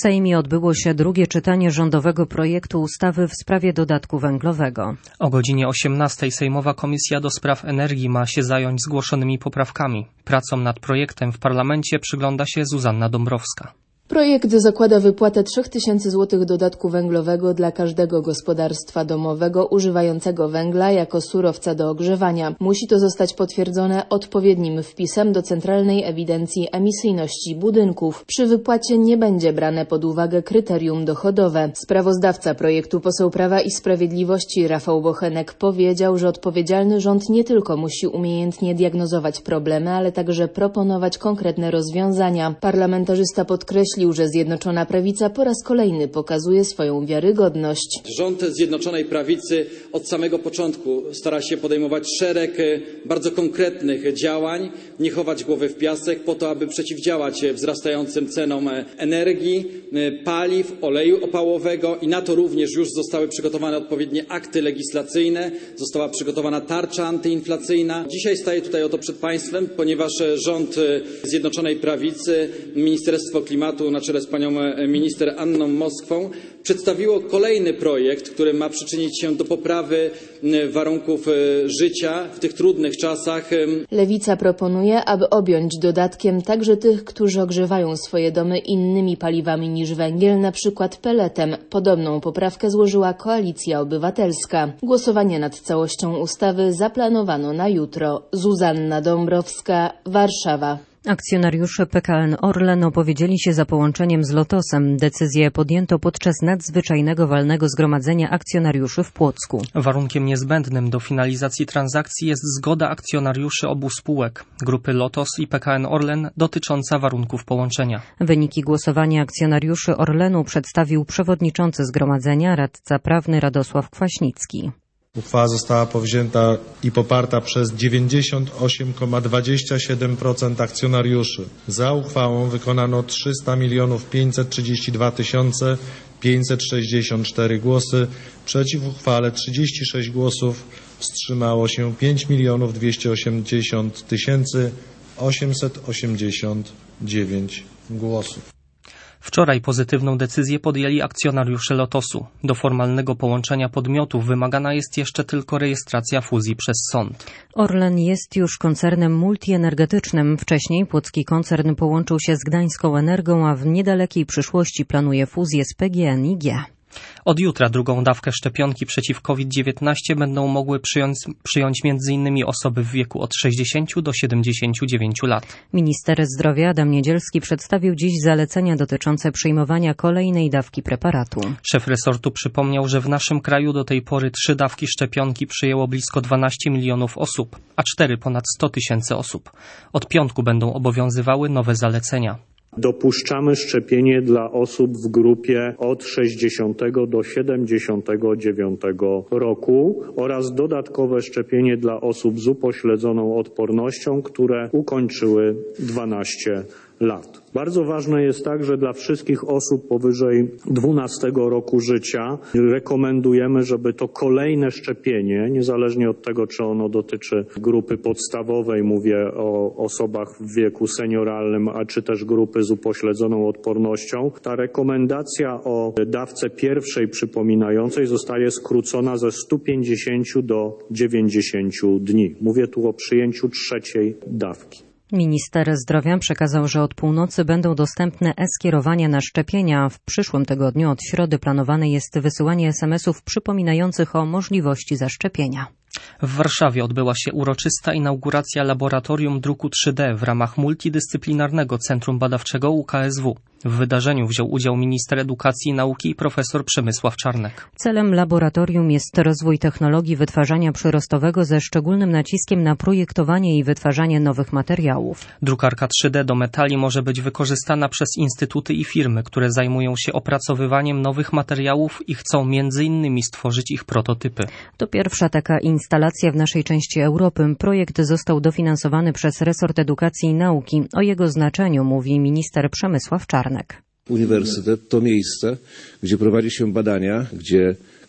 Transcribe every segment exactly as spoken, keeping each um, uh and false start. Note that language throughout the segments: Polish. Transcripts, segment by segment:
W Sejmie odbyło się drugie czytanie rządowego projektu ustawy w sprawie dodatku węglowego. O godzinie osiemnastej Sejmowa Komisja do Spraw Energii ma się zająć zgłoszonymi poprawkami. Pracą nad projektem w parlamencie przygląda się Zuzanna Dąbrowska. Projekt zakłada wypłatę trzy tysiące złotych dodatku węglowego dla każdego gospodarstwa domowego używającego węgla jako surowca do ogrzewania. Musi to zostać potwierdzone odpowiednim wpisem do Centralnej Ewidencji Emisyjności Budynków. Przy wypłacie nie będzie brane pod uwagę kryterium dochodowe. Sprawozdawca projektu, poseł Prawa i Sprawiedliwości Rafał Bochenek, powiedział, że odpowiedzialny rząd nie tylko musi umiejętnie diagnozować problemy, ale także proponować konkretne rozwiązania. Parlamentarzysta podkreślił, że Zjednoczona Prawica po raz kolejny pokazuje swoją wiarygodność. Rząd Zjednoczonej Prawicy od samego początku stara się podejmować szereg bardzo konkretnych działań, nie chować głowy w piasek po to, aby przeciwdziałać wzrastającym cenom energii, paliw, oleju opałowego i na to również już zostały przygotowane odpowiednie akty legislacyjne, została przygotowana tarcza antyinflacyjna. Dzisiaj staję tutaj oto przed Państwem, ponieważ rząd Zjednoczonej Prawicy, Ministerstwo Klimatu na czele z panią minister Anną Moskwą przedstawiło kolejny projekt, który ma przyczynić się do poprawy warunków życia w tych trudnych czasach. Lewica proponuje, aby objąć dodatkiem także tych, którzy ogrzewają swoje domy innymi paliwami niż węgiel, na przykład peletem. Podobną poprawkę złożyła Koalicja Obywatelska. Głosowanie nad całością ustawy zaplanowano na jutro. Zuzanna Dąbrowska, Warszawa. Akcjonariusze P K N Orlen opowiedzieli się za połączeniem z Lotosem. Decyzję podjęto podczas nadzwyczajnego walnego zgromadzenia akcjonariuszy w Płocku. Warunkiem niezbędnym do finalizacji transakcji jest zgoda akcjonariuszy obu spółek, grupy Lotos i P K N Orlen, dotycząca warunków połączenia. Wyniki głosowania akcjonariuszy Orlenu przedstawił przewodniczący zgromadzenia, radca prawny Radosław Kwaśnicki. Uchwała została powzięta i poparta przez dziewięćdziesiąt osiem przecinek dwadzieścia siedem procent akcjonariuszy. Za uchwałą wykonano trzysta milionów pięćset trzydzieści dwa tysiące pięćset sześćdziesiąt cztery głosy, przeciw uchwale trzydzieści sześć głosów, wstrzymało się pięć milionów dwieście osiemdziesiąt tysięcy osiemset osiemdziesiąt dziewięć głosów. Wczoraj pozytywną decyzję podjęli akcjonariusze Lotosu. Do formalnego połączenia podmiotów wymagana jest jeszcze tylko rejestracja fuzji przez sąd. Orlen jest już koncernem multienergetycznym. Wcześniej płocki koncern połączył się z Gdańską Energą, a w niedalekiej przyszłości planuje fuzję z P G N I G. Od jutra drugą dawkę szczepionki przeciw COVID dziewiętnaście będą mogły przyjąć, przyjąć między innymi osoby w wieku od sześćdziesięciu do siedemdziesięciu dziewięciu lat. Minister zdrowia Adam Niedzielski przedstawił dziś zalecenia dotyczące przyjmowania kolejnej dawki preparatu. Szef resortu przypomniał, że w naszym kraju do tej pory trzy dawki szczepionki przyjęło blisko dwanaście milionów osób, a cztery ponad sto tysięcy osób. Od piątku będą obowiązywały nowe zalecenia. Dopuszczamy szczepienie dla osób w grupie od sześćdziesiątego do siedemdziesiątego dziewiątego roku oraz dodatkowe szczepienie dla osób z upośledzoną odpornością, które ukończyły dwanaście lat. Bardzo ważne jest także dla wszystkich osób powyżej dwunastego roku życia. Rekomendujemy, żeby to kolejne szczepienie, niezależnie od tego, czy ono dotyczy grupy podstawowej, mówię o osobach w wieku senioralnym, a czy też grupy z upośledzoną odpornością, ta rekomendacja o dawce pierwszej przypominającej zostaje skrócona ze stu pięćdziesięciu do dziewięćdziesięciu dni. Mówię tu o przyjęciu trzeciej dawki. Minister zdrowia przekazał, że od północy będą dostępne e-skierowania na szczepienia. W przyszłym tygodniu od środy planowane jest wysyłanie es em esów przypominających o możliwości zaszczepienia. W Warszawie odbyła się uroczysta inauguracja laboratorium druku trzy D w ramach multidyscyplinarnego Centrum Badawczego U K S W. W wydarzeniu wziął udział minister edukacji i nauki i profesor Przemysław Czarnek. Celem laboratorium jest rozwój technologii wytwarzania przyrostowego ze szczególnym naciskiem na projektowanie i wytwarzanie nowych materiałów. Drukarka trzy D do metali może być wykorzystana przez instytuty i firmy, które zajmują się opracowywaniem nowych materiałów i chcą między innymi stworzyć ich prototypy. To pierwsza taka instalacja w naszej części Europy. Projekt został dofinansowany przez resort edukacji i nauki. O jego znaczeniu mówi minister Przemysław Czarnek. Uniwersytet to miejsce, gdzie prowadzi się badania, gdzie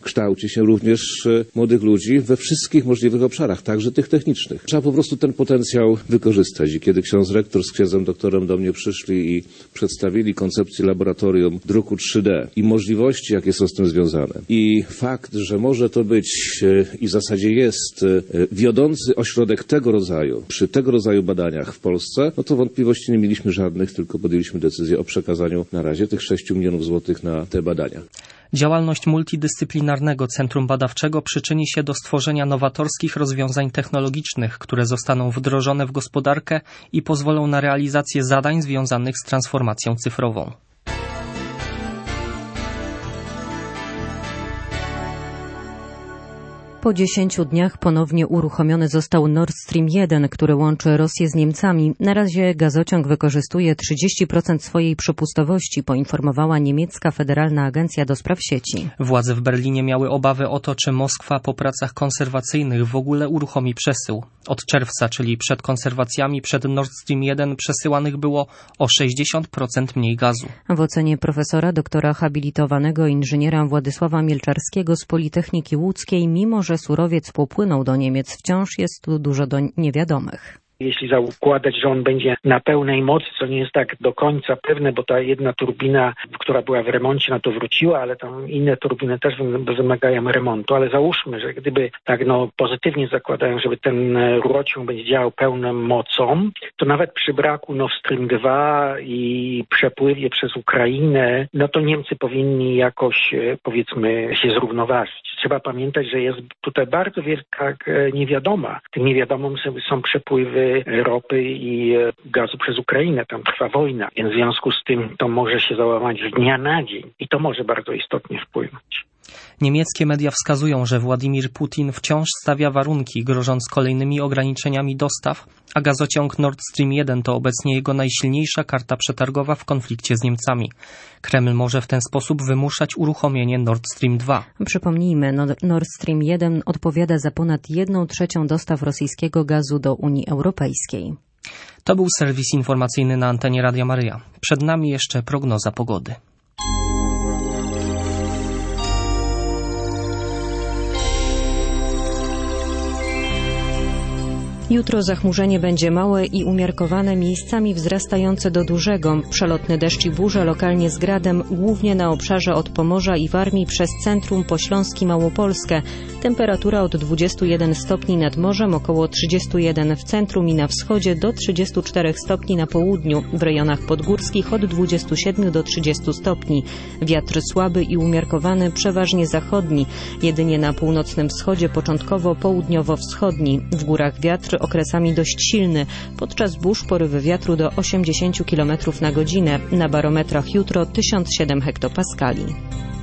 kształci się również młodych ludzi we wszystkich możliwych obszarach, także tych technicznych. Trzeba po prostu ten potencjał wykorzystać i kiedy ksiądz rektor z księdzem doktorem do mnie przyszli i przedstawili koncepcję laboratorium druku trzy D i możliwości, jakie są z tym związane i fakt, że może to być i w zasadzie jest wiodący ośrodek tego rodzaju, przy tego rodzaju badaniach w Polsce, no to wątpliwości nie mieliśmy żadnych, tylko podjęliśmy decyzję o przekazaniu na razie tych sześciu milionów złotych na te badania. Działalność multidyscyplinarnego Centrum Badawczego przyczyni się do stworzenia nowatorskich rozwiązań technologicznych, które zostaną wdrożone w gospodarkę i pozwolą na realizację zadań związanych z transformacją cyfrową. Po dziesięciu dniach ponownie uruchomiony został Nord Stream jeden, który łączy Rosję z Niemcami. Na razie gazociąg wykorzystuje trzydzieści procent swojej przepustowości, poinformowała niemiecka Federalna Agencja do Spraw Sieci. Władze w Berlinie miały obawy o to, czy Moskwa po pracach konserwacyjnych w ogóle uruchomi przesył. Od czerwca, czyli przed konserwacjami, przed Nord Stream jeden przesyłanych było o sześćdziesiąt procent mniej gazu. W ocenie profesora, doktora habilitowanego inżyniera Władysława Mielczarskiego z Politechniki Łódzkiej, mimo że surowiec popłynął do Niemiec, wciąż jest tu dużo do niewiadomych. Jeśli zakładać, że on będzie na pełnej mocy, co nie jest tak do końca pewne, bo ta jedna turbina, która była w remoncie, na to wróciła, ale tam inne turbiny też wymagają remontu, ale załóżmy, że gdyby tak no pozytywnie zakładają, żeby ten rurociąg będzie działał pełną mocą, to nawet przy braku Nord Stream dwa i przepływie przez Ukrainę, no to Niemcy powinni jakoś, powiedzmy, się zrównoważyć. Trzeba pamiętać, że jest tutaj bardzo wielka niewiadoma. Tym niewiadomym są przepływy ropy i gazu przez Ukrainę. Tam trwa wojna, więc w związku z tym to może się załamać z dnia na dzień i to może bardzo istotnie wpłynąć. Niemieckie media wskazują, że Władimir Putin wciąż stawia warunki, grożąc kolejnymi ograniczeniami dostaw, a gazociąg Nord Stream jeden to obecnie jego najsilniejsza karta przetargowa w konflikcie z Niemcami. Kreml może w ten sposób wymuszać uruchomienie Nord Stream dwa. Przypomnijmy, Nord Stream jeden odpowiada za ponad jedną trzecią dostaw rosyjskiego gazu do Unii Europejskiej. To był serwis informacyjny na antenie Radia Maryja. Przed nami jeszcze prognoza pogody. Jutro zachmurzenie będzie małe i umiarkowane, miejscami wzrastające do dużego. Przelotny deszcz i burze lokalnie z gradem, głównie na obszarze od Pomorza i Warmii przez centrum po Śląsk i Małopolskę. Temperatura od dwudziestu jeden stopni nad morzem, około trzydziestu jeden w centrum i na wschodzie, do trzydziestu czterech stopni na południu. W rejonach podgórskich od dwudziestu siedmiu do trzydziestu stopni. Wiatr słaby i umiarkowany, przeważnie zachodni. Jedynie na północnym wschodzie początkowo południowo-wschodni. W górach wiatr okresami dość silny. Podczas burz porywy wiatru do osiemdziesięciu kilometrów na godzinę. Na barometrach jutro tysiąc siedem hektopaskali.